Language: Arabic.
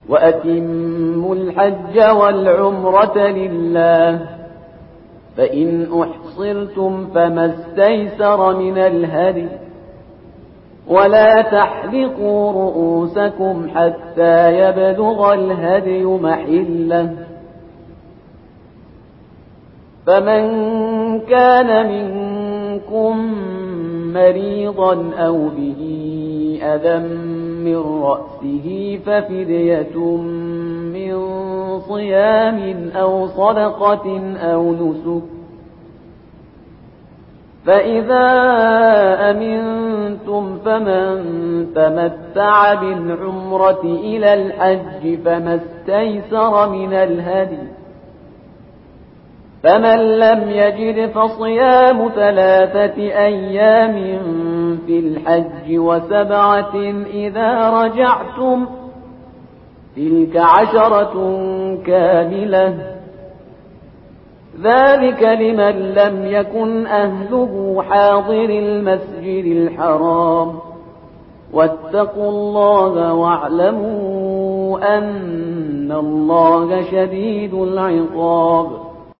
وأتموا الحج والعمرة لله، فإن أحصرتم فما استيسر من الهدي، ولا تحلقوا رؤوسكم حتى يبلغ الهدي محله، فمن كان منكم مريضا أو به أذى من رأسه ففدية من صيام أو صدقة أو نسك، فإذا أمنتم فمن تمتع بالعمرة إلى الحج فما استيسر من الهدي، فمن لم يجد فصيام 3 أيام في الحج و7 إذا رجعتم، تلك 10 كاملة، ذلك لمن لم يكن أهله حاضر المسجد الحرام، واتقوا الله واعلموا أن الله شديد العقاب.